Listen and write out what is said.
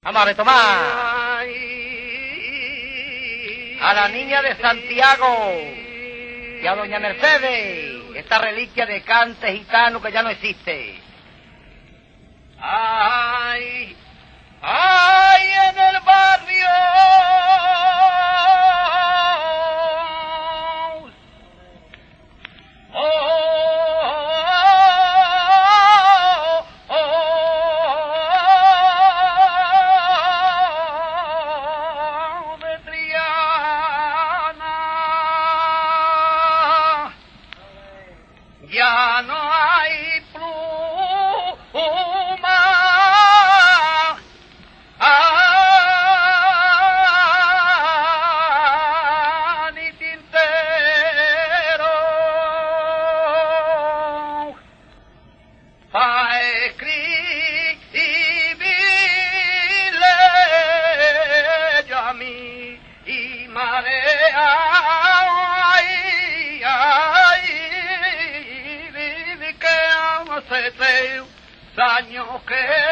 Vamos a retomar a la niña de Santiago y a doña Mercedes, esta reliquia de cante gitano que ya no existe. ¡Ay! ¡Ay, en el barrio! Ya no hay pluma, ni tintero para escribirle yo a mí y marea. Hace 6 años que